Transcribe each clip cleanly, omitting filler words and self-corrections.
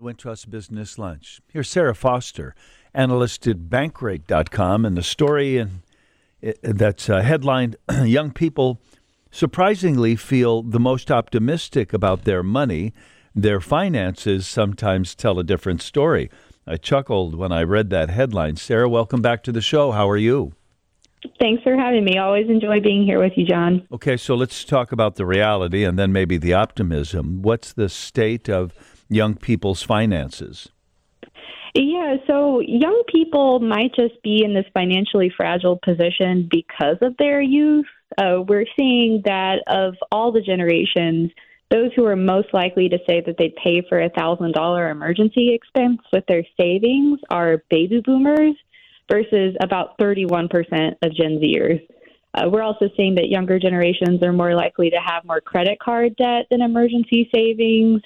Wintrust Business Lunch. Here's Sarah Foster, analyst at Bankrate.com, and the story that's headlined, Young People Surprisingly Feel the Most Optimistic About Their Money. Their finances sometimes tell a different story. I chuckled when I read that headline. Sarah, welcome back to the show. How are you? Thanks for having me. Always enjoy being here with you, John. Okay, so let's talk about the reality and then maybe the optimism. What's the state of young people's finances? Yeah, so young people might just be in this financially fragile position because of their youth. We're seeing that of all the generations, those who are most likely to say that they'd pay for $1,000 emergency expense with their savings are baby boomers versus about 31% of Gen Zers. We're also seeing that younger generations are more likely to have more credit card debt than emergency savings.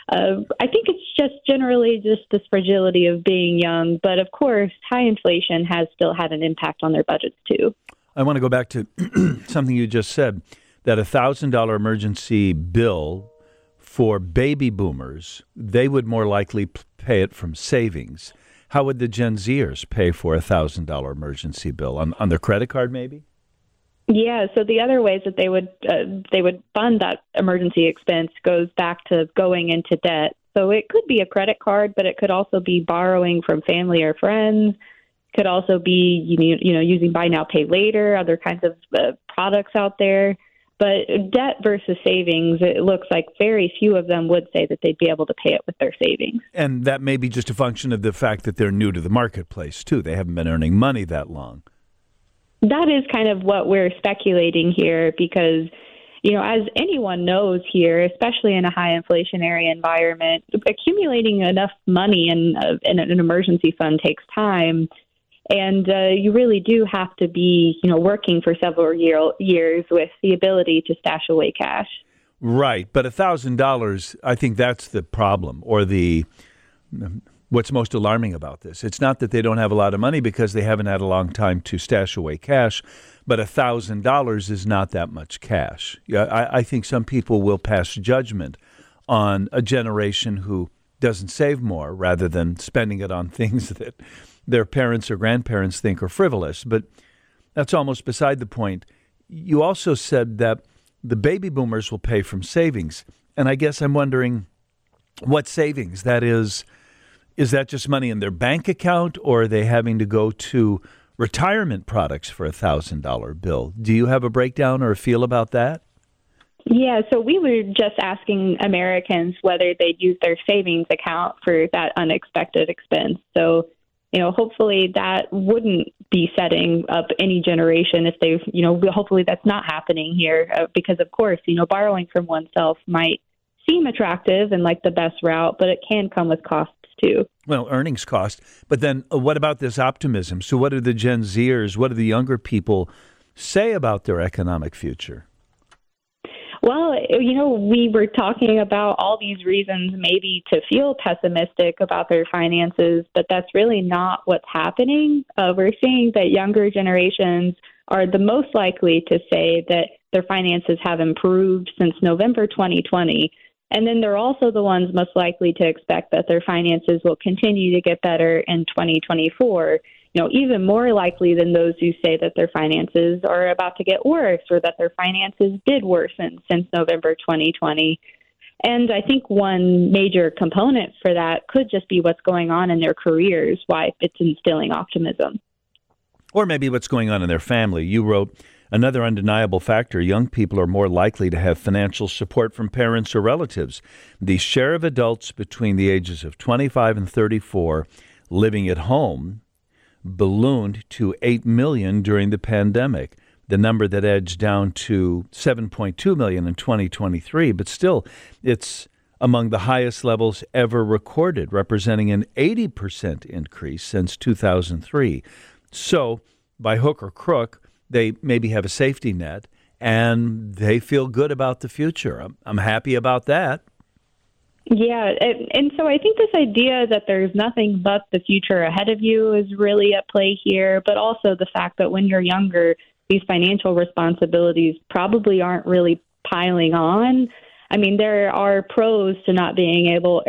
I think it's just generally just this fragility of being young. But of course, high inflation has still had an impact on their budgets, too. I want to go back to something you just said, that $1,000 emergency bill for baby boomers, they would more likely pay it from savings. How would the Gen Zers pay for a $1,000 emergency bill? On their credit card, maybe? Yeah, so the other ways that they would fund that emergency expense goes back to going into debt. So it could be a credit card, but it could also be borrowing from family or friends. Could also be using buy now, pay later, other kinds of products out there. But debt versus savings, it looks like very few of them would say that they'd be able to pay it with their savings. And that may be just a function of the fact that they're new to the marketplace, too. They haven't been earning money that long. That is kind of what we're speculating here because, as anyone knows here, especially in a high inflationary environment, accumulating enough money in an emergency fund takes time. And you really do have to be, working for several years with the ability to stash away cash. Right. But $1,000, I think that's the problem or what's most alarming about this. It's not that they don't have a lot of money because they haven't had a long time to stash away cash, but $1,000 is not that much cash. I think some people will pass judgment on a generation who doesn't save more rather than spending it on things that their parents or grandparents think are frivolous. But that's almost beside the point. You also said that the baby boomers will pay from savings. And I guess I'm wondering what savings that is. Is that just money in their bank account, or are they having to go to retirement products for a $1,000 bill? Do you have a breakdown or a feel about that? Yeah, so we were just asking Americans whether they'd use their savings account for that unexpected expense. So, hopefully that wouldn't be setting up any generation if they, hopefully that's not happening here because, of course, borrowing from oneself might seem attractive and like the best route, but it can come with costs too. Well, earnings cost. But then what about this optimism? So what do the Gen Zers, what do the younger people say about their economic future? Well, we were talking about all these reasons maybe to feel pessimistic about their finances, but that's really not what's happening. We're seeing that younger generations are the most likely to say that their finances have improved since November 2020. And then they're also the ones most likely to expect that their finances will continue to get better in 2024, even more likely than those who say that their finances are about to get worse or that their finances did worsen since November 2020. And I think one major component for that could just be what's going on in their careers, why it's instilling optimism. Or maybe what's going on in their family. You wrote, another undeniable factor, young people are more likely to have financial support from parents or relatives. The share of adults between the ages of 25 and 34 living at home ballooned to 8 million during the pandemic, the number that edged down to 7.2 million in 2023. But still, it's among the highest levels ever recorded, representing an 80% increase since 2003. So, by hook or crook, they maybe have a safety net, and they feel good about the future. I'm happy about that. Yeah, and so I think this idea that there's nothing but the future ahead of you is really at play here, but also the fact that when you're younger, these financial responsibilities probably aren't really piling on. I mean, there are pros to not being able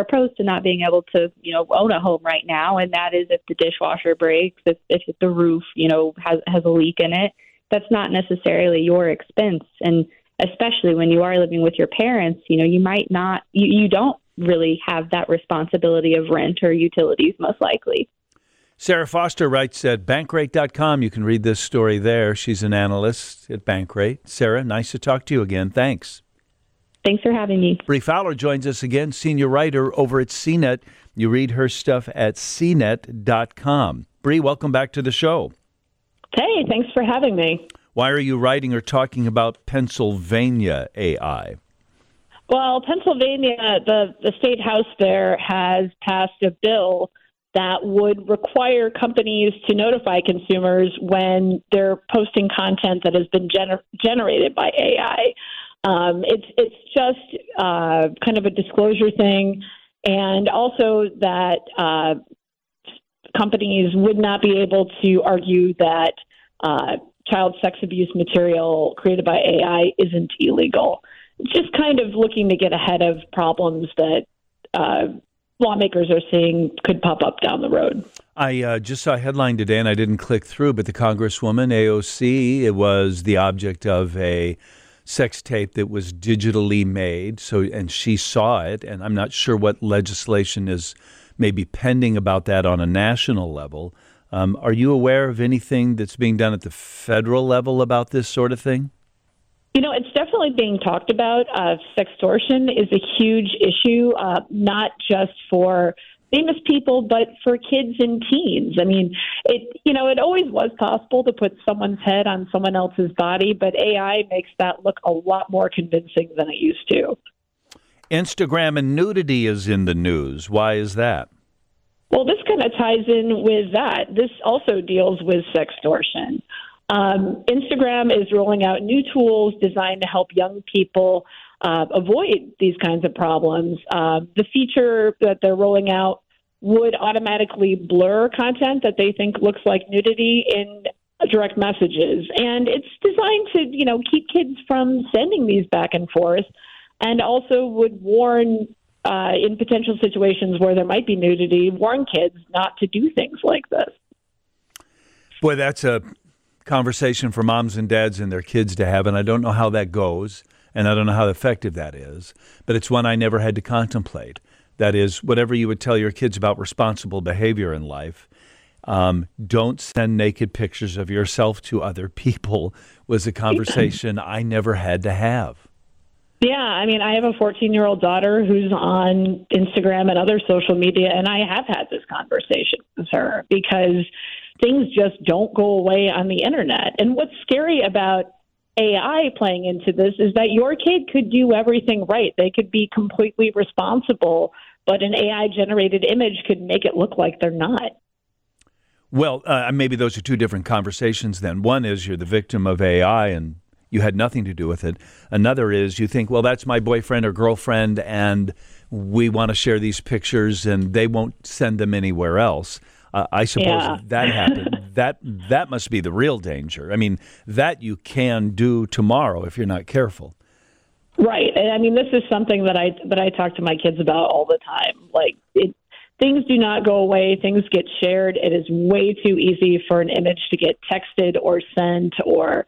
to, own a home right now. And that is if the dishwasher breaks, if the roof, has a leak in it, that's not necessarily your expense. And especially when you are living with your parents, you might not, you don't really have that responsibility of rent or utilities, most likely. Sarah Foster writes at Bankrate.com. You can read this story there. She's an analyst at Bankrate. Sarah, nice to talk to you again. Thanks. Thanks for having me. Bree Fowler joins us again, senior writer over at CNET. You read her stuff at cnet.com. Bree, welcome back to the show. Hey, thanks for having me. Why are you writing or talking about Pennsylvania AI? Well, Pennsylvania, the state house there has passed a bill that would require companies to notify consumers when they're posting content that has been generated by AI. It's just kind of a disclosure thing, and also that companies would not be able to argue that child sex abuse material created by AI isn't illegal. Just kind of looking to get ahead of problems that lawmakers are seeing could pop up down the road. I just saw a headline today, and I didn't click through, but the Congresswoman, AOC, it was the object of a sex tape that was digitally made. And she saw it, and I'm not sure what legislation is maybe pending about that on a national level. Are you aware of anything that's being done at the federal level about this sort of thing? It's definitely being talked about. Sextortion is a huge issue, not just for famous people, but for kids and teens. I mean, it always was possible to put someone's head on someone else's body, but AI makes that look a lot more convincing than it used to. Instagram and nudity is in the news. Why is that? Well, this kind of ties in with that. This also deals with sextortion. Instagram is rolling out new tools designed to help young people avoid these kinds of problems. The feature that they're rolling out would automatically blur content that they think looks like nudity in direct messages. And it's designed to, keep kids from sending these back and forth, and also would warn in potential situations where there might be nudity, warn kids not to do things like this. Boy, that's a conversation for moms and dads and their kids to have, and I don't know how that goes, and I don't know how effective that is, but it's one I never had to contemplate. That is, whatever you would tell your kids about responsible behavior in life, don't send naked pictures of yourself to other people, was a conversation I never had to have. Yeah, I mean, I have a 14-year-old daughter who's on Instagram and other social media, and I have had this conversation with her because things just don't go away on the internet. And what's scary about AI playing into this is that your kid could do everything right. They could be completely responsible, but an AI-generated image could make it look like they're not. Well, maybe those are two different conversations then. One is you're the victim of AI and you had nothing to do with it. Another is you think, well, that's my boyfriend or girlfriend, and we want to share these pictures, and they won't send them anywhere else. I suppose that happened. That must be the real danger. I mean, that you can do tomorrow if you're not careful. Right. And I mean, this is something that I talk to my kids about all the time. Like, things do not go away. Things get shared. It is way too easy for an image to get texted or sent, or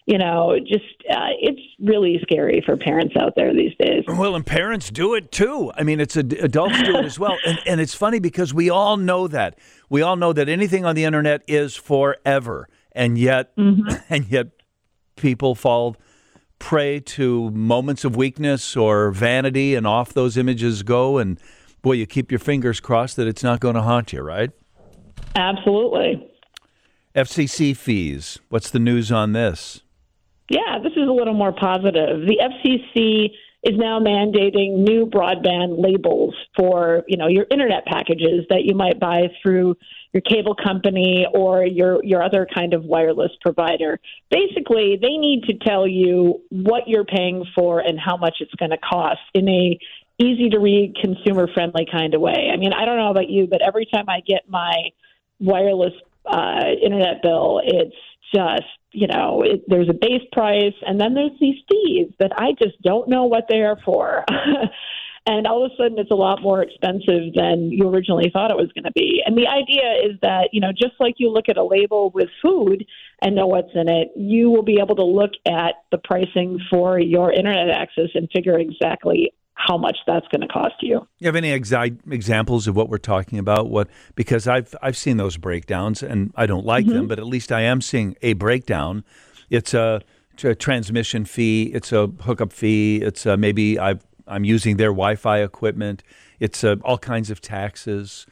it's really scary for parents out there these days. Well, and parents do it too. I mean, adults do it as well. And it's funny because we all know that. We all know that anything on the internet is forever. And yet, people fall prey to moments of weakness or vanity, and off those images go. And boy, you keep your fingers crossed that it's not going to haunt you, right? Absolutely. FCC fees. What's the news on this? Yeah, this is a little more positive. The FCC is now mandating new broadband labels for, your internet packages that you might buy through your cable company or your other kind of wireless provider. Basically, they need to tell you what you're paying for and how much it's going to cost in a easy-to-read, consumer-friendly kind of way. I mean, I don't know about you, but every time I get my wireless internet bill, it's just, there's a base price, and then there's these fees that I just don't know what they are for. And all of a sudden, it's a lot more expensive than you originally thought it was going to be. And the idea is that, just like you look at a label with food and know what's in it, you will be able to look at the pricing for your internet access and figure exactly how much that's going to cost you. You have any examples of what we're talking about? Because I've seen those breakdowns, and I don't like them, but at least I am seeing a breakdown. It's a transmission fee. It's a hookup fee. It's maybe I'm using their Wi-Fi equipment. It's all kinds of taxes.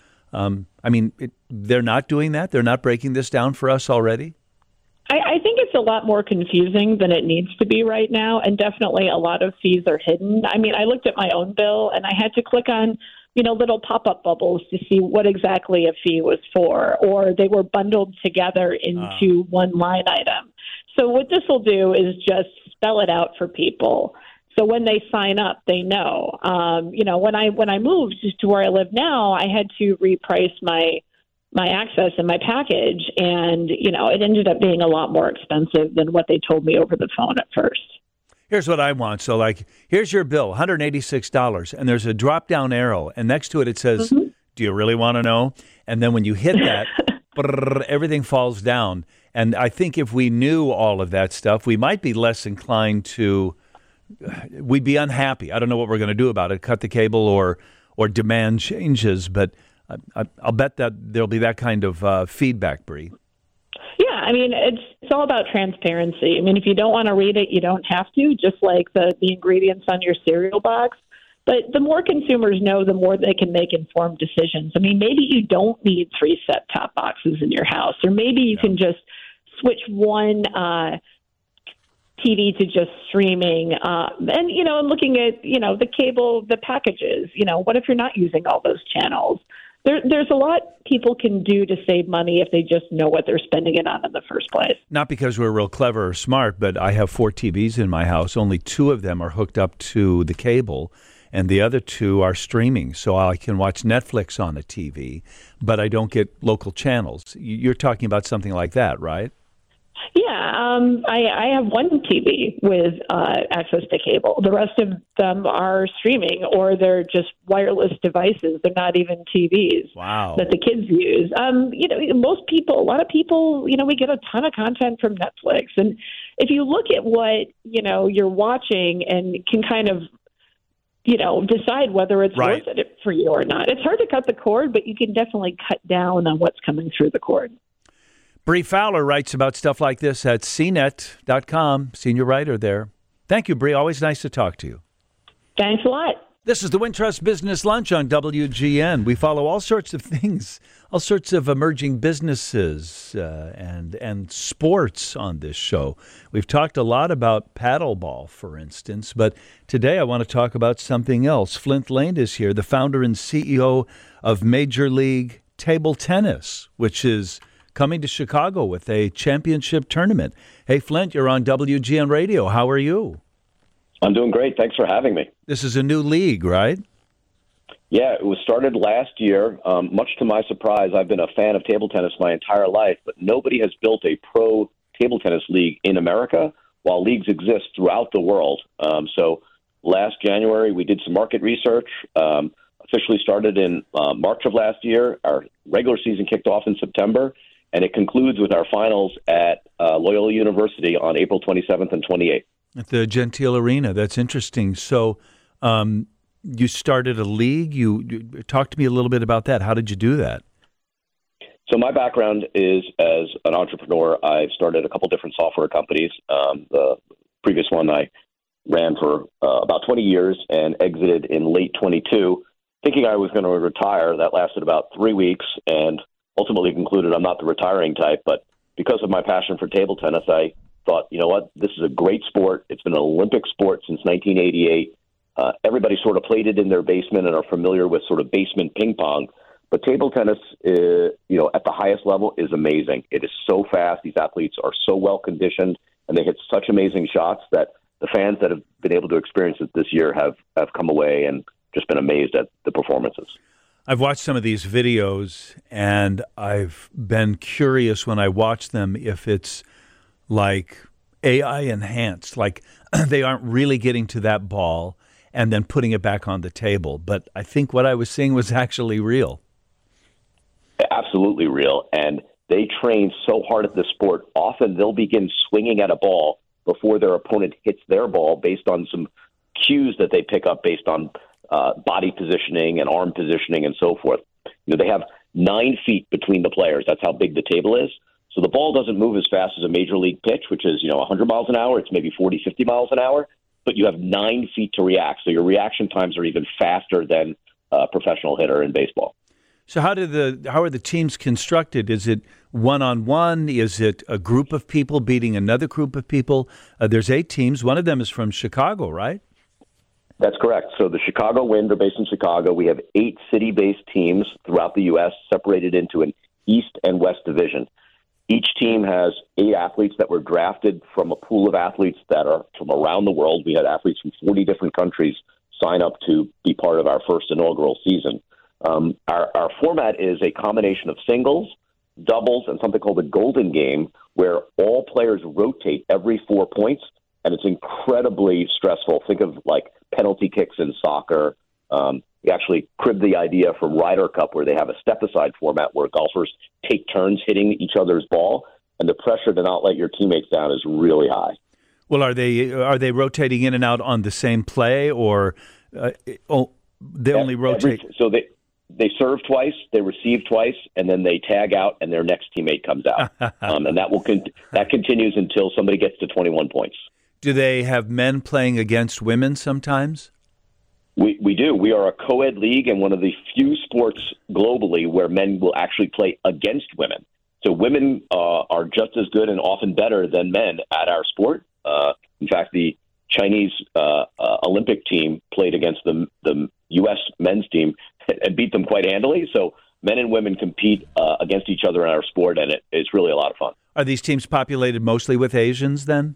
They're not doing that? They're not breaking this down for us already? I think it's a lot more confusing than it needs to be right now, and definitely a lot of fees are hidden. I looked at my own bill, and I had to click on, little pop-up bubbles to see what exactly a fee was for, or they were bundled together into one line item. So what this will do is just spell it out for people. So when they sign up, they know. When I moved to where I live now, I had to reprice my access and my package, and it ended up being a lot more expensive than what they told me over the phone at first. Here's what I want. So, here's your bill, $186, and there's a drop-down arrow, and next to it says, do you really want to know? And then when you hit that, everything falls down. And I think if we knew all of that stuff, we might be less inclined to. We'd be unhappy. I don't know what we're going to do about it, cut the cable or demand changes, but I'll bet that there'll be that kind of feedback, Bree. Yeah, it's all about transparency. If you don't want to read it, you don't have to, just like the ingredients on your cereal box. But the more consumers know, the more they can make informed decisions. Maybe you don't need 3 set-top boxes in your house, or maybe you can just switch one TV to just streaming, and looking at, the cable, the packages, what if you're not using all those channels? There's a lot people can do to save money if they just know what they're spending it on in the first place. Not because we're real clever or smart, but I have 4 TVs in my house. Only 2 of them are hooked up to the cable, and the other 2 are streaming. So I can watch Netflix on a TV, but I don't get local channels. You're talking about something like that, right? Yeah, I have one TV with access to cable. The rest of them are streaming, or they're just wireless devices. They're not even TVs. Wow. That the kids use. A lot of people, we get a ton of content from Netflix. And if you look at what, you're watching and can kind of, decide whether it's worth it for you or not. It's hard to cut the cord, but you can definitely cut down on what's coming through the cord. Bree Fowler writes about stuff like this at CNET.com, senior writer there. Thank you, Bree. Always nice to talk to you. Thanks a lot. This is the Wintrust Business Lunch on WGN. We follow all sorts of things, all sorts of emerging businesses and sports on this show. We've talked a lot about paddleball, for instance, but today I want to talk about something else. Flint Lane is here, the founder and CEO of Major League Table Tennis, which is coming to Chicago with a championship tournament. Hey, Flint, you're on WGN Radio. How are you? I'm doing great. Thanks for having me. This is a new league, right? Yeah, it was started last year. Much to my surprise, I've been a fan of table tennis my entire life, but nobody has built a pro table tennis league in America while leagues exist throughout the world. So last January, we did some market research, officially started in March of last year. Our regular season kicked off in September, and it concludes with our finals at Loyola University on April 27th and 28th. At the Gentile Arena. That's interesting. So you started a league. You talk to me a little bit about that. How did you do that? So my background is as an entrepreneur. I've started a couple different software companies. The previous one I ran for about 20 years and exited in late 22, thinking I was going to retire. That lasted about 3 weeks and ultimately concluded I'm not the retiring type. But because of my passion for table tennis, I thought, you know what, this is a great sport. It's been an Olympic sport since 1988. Everybody sort of played it in their basement and are familiar with sort of basement ping pong. But table tennis, at the highest level is amazing. It is so fast. These athletes are so well conditioned, and they hit such amazing shots that the fans that have been able to experience it this year have come away and just been amazed at the performances. I've watched some of these videos, and I've been curious when I watch them if it's like AI enhanced, like they aren't really getting to that ball and then putting it back on the table. But I think what I was seeing was actually real. Absolutely real. And they train so hard at this sport. Often they'll begin swinging at a ball before their opponent hits their ball based on some cues that they pick up based on body positioning and arm positioning and so forth. They have 9 feet between the players. That's how big the table is. So the ball doesn't move as fast as a major league pitch, which is, 100 miles an hour. It's maybe 40, 50 miles an hour. But you have 9 feet to react. So your reaction times are even faster than a professional hitter in baseball. So how are the teams constructed? Is it one-on-one? Is it a group of people beating another group of people? There's 8 teams. One of them is from Chicago, right? That's correct. So the Chicago Wind are based in Chicago. We have 8 city-based teams throughout the U.S. separated into an East and West division. Each team has 8 athletes that were drafted from a pool of athletes that are from around the world. We had athletes from 40 different countries sign up to be part of our first inaugural season. Our format is a combination of singles, doubles, and something called the Golden Game, where all players rotate every 4 points, and it's incredibly stressful. Think of like penalty kicks in soccer. We actually cribbed the idea from Ryder Cup, where they have a step-aside format where golfers take turns hitting each other's ball, and the pressure to not let your teammates down is really high. Well, are they rotating in and out on the same play, or they only rotate? So they serve twice, they receive twice, and then they tag out, and their next teammate comes out, and that continues until somebody gets to 21 points. Do they have men playing against women sometimes? We do. We are a co-ed league and one of the few sports globally where men will actually play against women. So women are just as good and often better than men at our sport. In fact, the Chinese Olympic team played against the U.S. men's team and beat them quite handily. So men and women compete against each other in our sport, and it's really a lot of fun. Are these teams populated mostly with Asians then?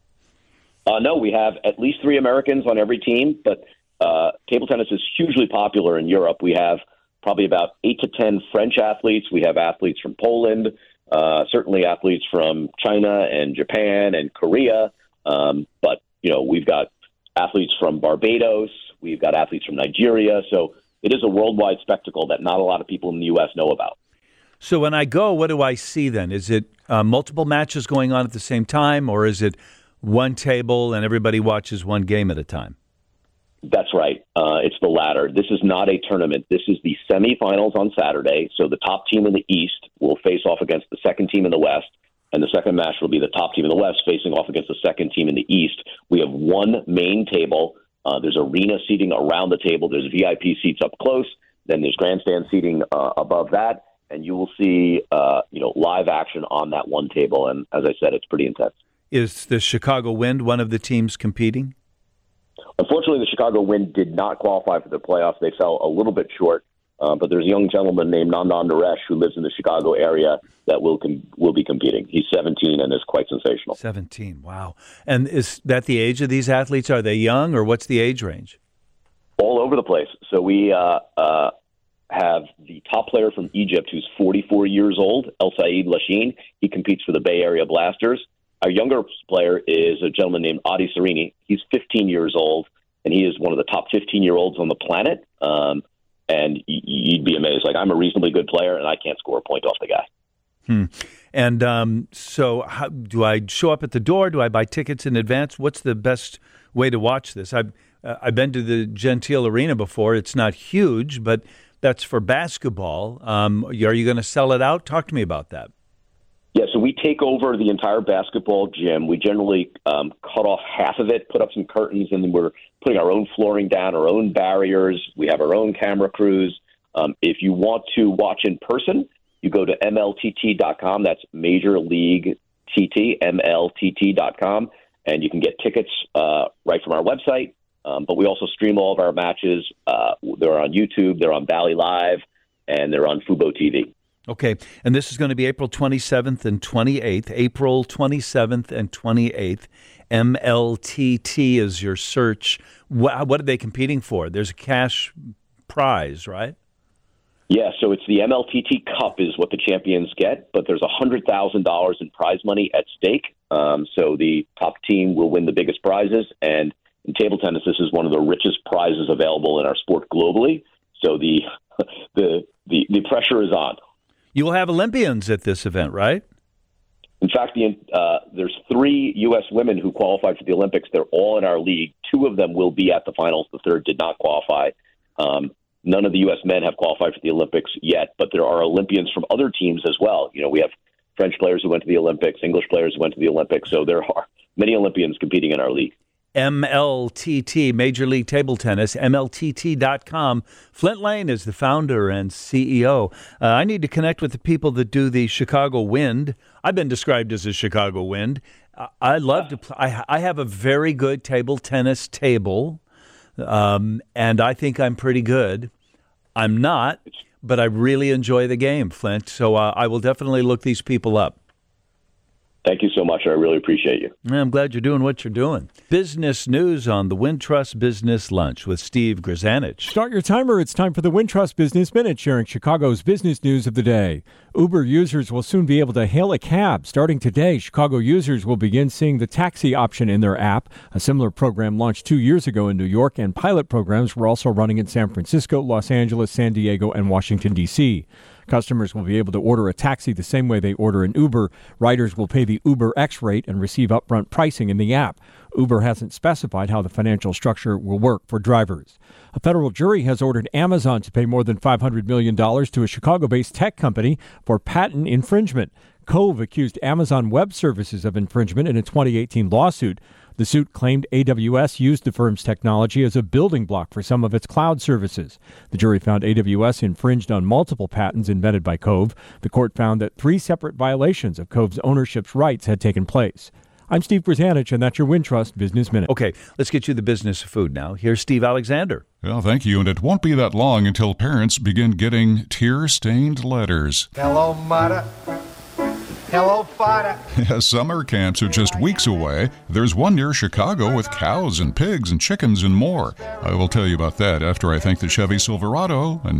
No, we have at least 3 Americans on every team, but table tennis is hugely popular in Europe. We have probably about 8 to 10 French athletes. We have athletes from Poland, certainly athletes from China and Japan and Korea. But, we've got athletes from Barbados. We've got athletes from Nigeria. So it is a worldwide spectacle that not a lot of people in the U.S. know about. So when I go, what do I see then? Is it multiple matches going on at the same time, or is it one table and everybody watches one game at a time? That's right. It's the latter. This is not a tournament. This is the semifinals on Saturday. So the top team in the East will face off against the second team in the West, and the second match will be the top team in the West facing off against the second team in the East. We have one main table. There's arena seating around the table. There's VIP seats up close. Then there's grandstand seating above that, and you will see live action on that one table. And as I said, it's pretty intense. Is the Chicago Wind one of the teams competing? Unfortunately, the Chicago Wind did not qualify for the playoffs. They fell a little bit short, but there's a young gentleman named Nandan Naresh who lives in the Chicago area that will be competing. He's 17 and is quite sensational. 17, wow. And is that the age of these athletes? Are they young, or what's the age range? All over the place. So we have the top player from Egypt who's 44 years old, El Said Lashin. He competes for the Bay Area Blasters. Our younger player is a gentleman named Adi Serini. He's 15 years old, and he is one of the top 15-year-olds on the planet. And you'd be amazed. Like, I'm a reasonably good player, and I can't score a point off the guy. And so how, do I show up at the door? Do I buy tickets in advance? What's the best way to watch this? I've been to the Gentile Arena before. It's not huge, but that's for basketball. Are you going to sell it out? Talk to me about that. Yeah, so we take over the entire basketball gym. We generally cut off half of it, put up some curtains, and then we're putting our own flooring down, our own barriers. We have our own camera crews. If you want to watch in person, you go to MLTT.com. That's Major League TT, MLTT.com, and you can get tickets right from our website. But we also stream all of our matches. They're on YouTube, they're on Bally Live, and they're on Fubo TV. Okay, and this is going to be April 27th and 28th. April 27th and 28th. MLTT is your search. What are they competing for? There's a cash prize, right? Yeah, so it's the MLTT Cup is what the champions get, but there's $100,000 in prize money at stake. So the top team will win the biggest prizes. And in table tennis, this is one of the richest prizes available in our sport globally. So the pressure is on. You will have Olympians at this event, right? In fact, there's 3 U.S. women who qualified for the Olympics. They're all in our league. 2 of them will be at the finals. The third did not qualify. None of the U.S. men have qualified for the Olympics yet, but there are Olympians from other teams as well. You know, we have French players who went to the Olympics, English players who went to the Olympics. So there are many Olympians competing in our league. MLTT, Major League Table Tennis, MLTT.com. Flint Lane is the founder and CEO. I need to connect with the people that do the Chicago Wind. I've been described as a Chicago Wind. I love to play. I have a very good table tennis table, and I think I'm pretty good. I'm not, but I really enjoy the game, Flint. So I will definitely look these people up. Thank you so much. I really appreciate you. I'm glad you're doing what you're doing. Business news on the Wintrust Business Lunch with Steve Grzanich. Start your timer. It's time for the Wintrust Business Minute, sharing Chicago's business news of the day. Uber users will soon be able to hail a cab. Starting today, Chicago users will begin seeing the taxi option in their app. A similar program launched 2 years ago in New York, and pilot programs were also running in San Francisco, Los Angeles, San Diego, and Washington, D.C. Customers will be able to order a taxi the same way they order an Uber. Riders will pay the Uber X rate and receive upfront pricing in the app. Uber hasn't specified how the financial structure will work for drivers. A federal jury has ordered Amazon to pay more than $500 million to a Chicago-based tech company for patent infringement. Cove accused Amazon Web Services of infringement in a 2018 lawsuit. The suit claimed AWS used the firm's technology as a building block for some of its cloud services. The jury found AWS infringed on multiple patents invented by Cove. The court found that 3 separate violations of Cove's ownership's rights had taken place. I'm Steve Grzanich, and that's your Wintrust Business Minute. Okay, let's get you the business of food now. Here's Steve Alexander. Well, thank you. And it won't be that long until parents begin getting tear-stained letters. Hello, mother. Hello, father. Summer camps are just weeks away. There's one near Chicago with cows and pigs and chickens and more. I will tell you about that after I thank the Chevy Silverado and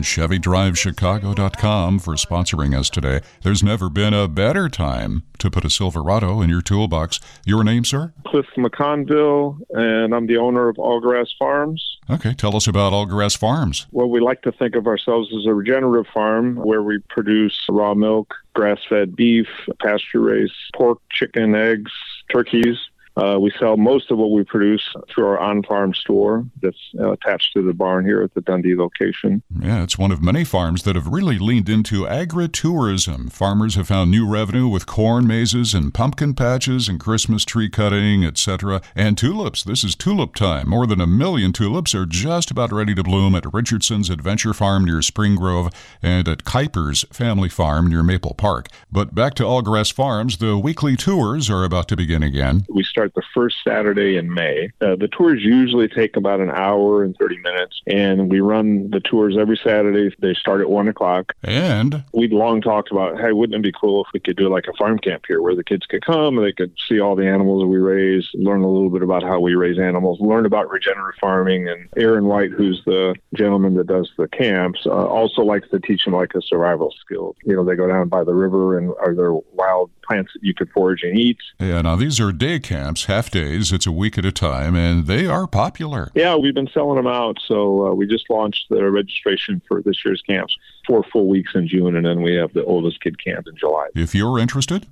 ChevyDriveChicago.com for sponsoring us today. There's never been a better time to put a Silverado in your toolbox. Your name, sir? Cliff McConville, and I'm the owner of Allgrass Farms. Okay, tell us about Allgrass Farms. Well, we like to think of ourselves as a regenerative farm where we produce raw milk, grass-fed beef, pasture-raised pork, chicken, eggs, turkeys. We sell most of what we produce through our on-farm store that's attached to the barn here at the Dundee location. Yeah, it's one of many farms that have really leaned into agritourism. Farmers have found new revenue with corn mazes and pumpkin patches and Christmas tree cutting, etc. And tulips. This is tulip time. More than 1 million tulips are just about ready to bloom at Richardson's Adventure Farm near Spring Grove and at Kuiper's Family Farm near Maple Park. But back to Allgrass Farms, the weekly tours are about to begin again. We start the first Saturday in May. The tours usually take about an hour and 30 minutes, and we run the tours every Saturday. They start at 1 o'clock. And we'd long talked about, hey, wouldn't it be cool if we could do like a farm camp here where the kids could come and they could see all the animals that we raise, learn a little bit about how we raise animals, learn about regenerative farming. And Aaron White, who's the gentleman that does the camps, also likes to teach them like a survival skill. You know, they go down by the river and are there wild plants that you could forage and eat. Yeah, now these are day camps, half days. It's a week at a time, and they are popular. Yeah, we've been selling them out. So we just launched the registration for this year's camps. 4 full weeks in June, and then we have the oldest kid camp in July. If you're interested,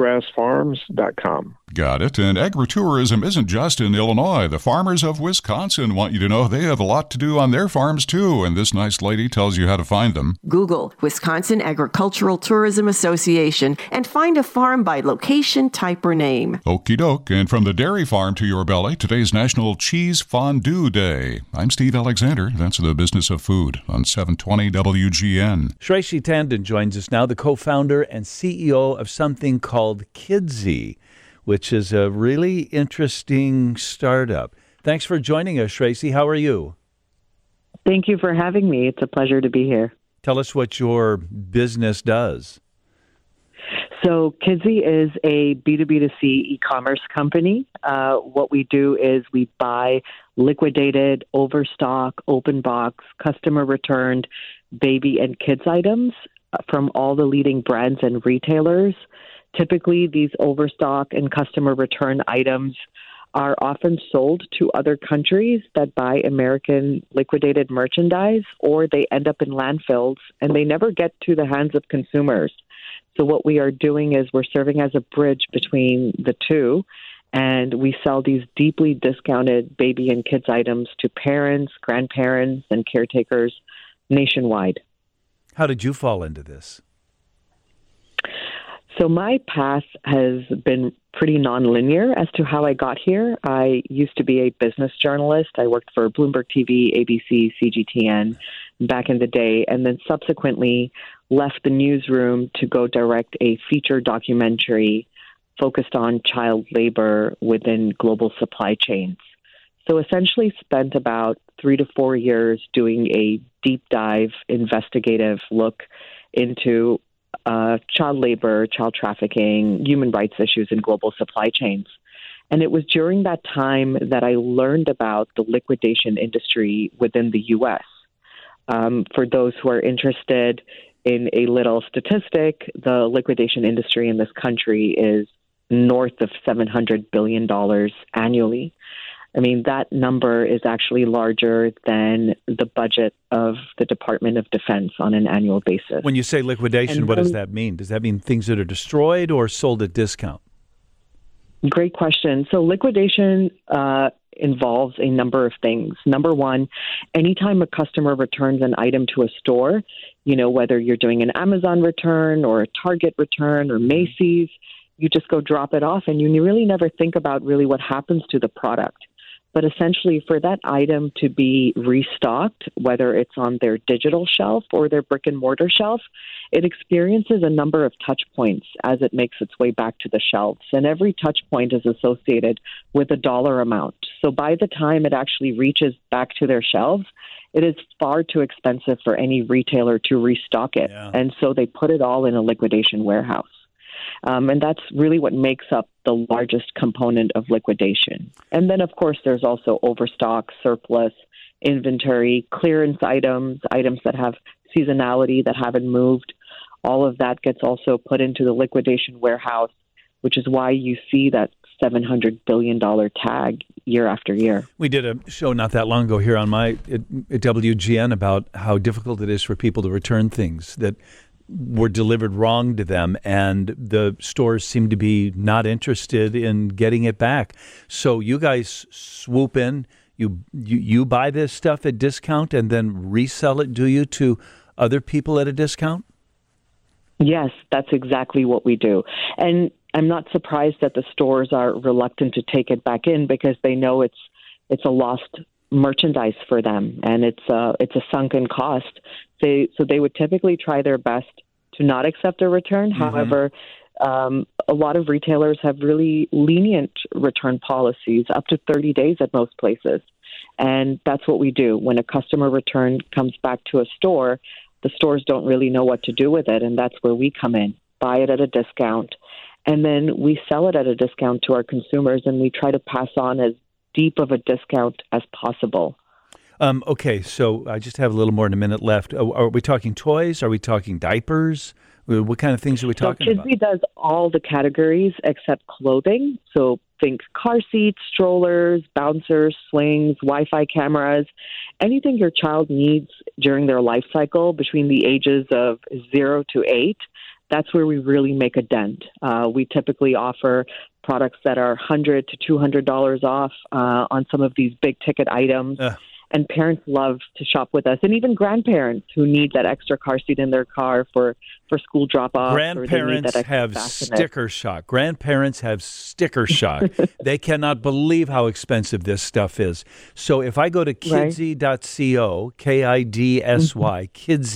allgrassfarms.com. Got it. And agritourism isn't just in Illinois. The farmers of Wisconsin want you to know they have a lot to do on their farms, too, and this nice lady tells you how to find them. Google Wisconsin Agricultural Tourism Association and find a farm by location, type, or name. Okie doke. And from the dairy farm to your belly, today's National Cheese Fondue Day. I'm Steve Alexander. That's the business of food on 720 WGN. Shreyasi Tandon joins us now, the co-founder and CEO of something called Kidsy, which is a really interesting startup. Thanks for joining us, Shreyasi. How are you? Thank you for having me. It's a pleasure to be here. Tell us what your business does. So Kidsy is a B2B2C e-commerce company. What we do is we buy liquidated, overstock, open box, customer returned baby and kids items from all the leading brands and retailers Typically, these overstock and customer return items are often sold to other countries that buy American liquidated merchandise, or they end up in landfills and they never get to the hands of consumers. So what we are doing is we're serving as a bridge between the two, and we sell these deeply discounted baby and kids items to parents, grandparents, and caretakers nationwide. How did you fall into this? So my path has been pretty nonlinear as to how I got here. I used to be a business journalist. I worked for Bloomberg TV, ABC, CGTN back in the day, and then subsequently left the newsroom to go direct a feature documentary focused on child labor within global supply chains. So essentially spent about 3 to 4 years doing a deep dive investigative look into child labor, child trafficking, human rights issues in global supply chains. And it was during that time that I learned about the liquidation industry within the U.S. For those who are interested in a little statistic, the liquidation industry in this country is north of $700 billion annually. I mean, that number is actually larger than the budget of the Department of Defense on an annual basis. When you say liquidation, what does that mean? Does that mean things that are destroyed or sold at discount? Great question. So liquidation involves a number of things. Number one, anytime a customer returns an item to a store, whether you're doing an Amazon return or a Target return or Macy's, you just go drop it off and you really never think about really what happens to the product. But essentially, for that item to be restocked, whether it's on their digital shelf or their brick and mortar shelf, it experiences a number of touch points as it makes its way back to the shelves. And every touch point is associated with a dollar amount. So by the time it actually reaches back to their shelves, it is far too expensive for any retailer to restock it. Yeah. And so they put it all in a liquidation warehouse. And that's really what makes up the largest component of liquidation. And then, of course, there's also overstock, surplus, inventory, clearance items, items that have seasonality that haven't moved. All of that gets also put into the liquidation warehouse, which is why you see that $700 billion tag year after year. We did a show not that long ago here on at WGN about how difficult it is for people to return things that were delivered wrong to them, and the stores seem to be not interested in getting it back. So you guys swoop in, you buy this stuff at discount and then resell it, do you, to other people at a discount? Yes, that's exactly what we do. And I'm not surprised that the stores are reluctant to take it back in because they know it's a lost merchandise for them, and it's a sunken cost. So they would typically try their best to not accept a return. Mm-hmm. However, a lot of retailers have really lenient return policies, up to 30 days at most places. And that's what we do. When a customer return comes back to a store, the stores don't really know what to do with it, and that's where we come in, buy it at a discount, and then we sell it at a discount to our consumers, and we try to pass on as deep of a discount as possible. Okay, so I just have a little more than a minute left. Are we talking toys? Are we talking diapers? What kind of things are we talking about? Kidsy does all the categories except clothing. So think car seats, strollers, bouncers, slings, Wi-Fi cameras, anything your child needs during their life cycle between the ages of 0 to 8. That's where we really make a dent. We typically offer products that are $100 to $200 off on some of these big ticket items. And parents love to shop with us, and even grandparents who need that extra car seat in their car for school drop-off. Grandparents have sticker shock. Grandparents have sticker shock. They cannot believe how expensive this stuff is. So if I go to kidsy.co, Kidsy,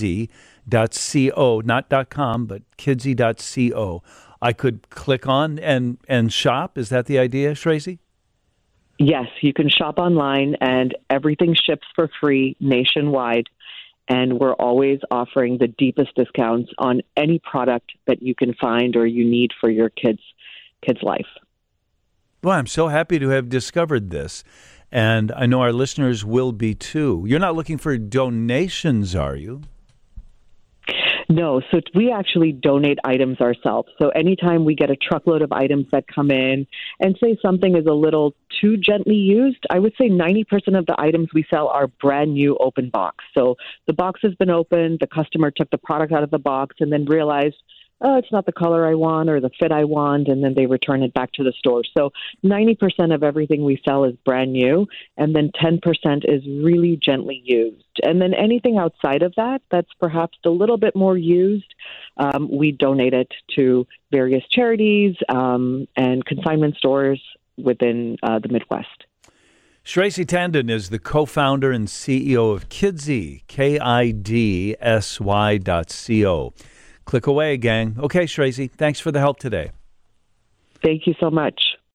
kidsy.co, not .com, but kidsy.co, I could click on and shop. Is that the idea, Tracy? Yes, you can shop online, and everything ships for free nationwide. And we're always offering the deepest discounts on any product that you can find or you need for your kid's life. Well, I'm so happy to have discovered this, and I know our listeners will be too. You're not looking for donations, are you? No, so we actually donate items ourselves. So anytime we get a truckload of items that come in and say something is a little too gently used, I would say 90% of the items we sell are brand new open box. So the box has been opened, the customer took the product out of the box and then realized, oh, it's not the color I want or the fit I want, and then they return it back to the store. So 90% of everything we sell is brand new, and then 10% is really gently used. And then anything outside of that, that's perhaps a little bit more used, we donate it to various charities and consignment stores within the Midwest. Shreysi Tandon is the co-founder and CEO of Kidsy, KIDSY.co. Click away, gang. Okay, Shreysi, thanks for the help today. Thank you so much.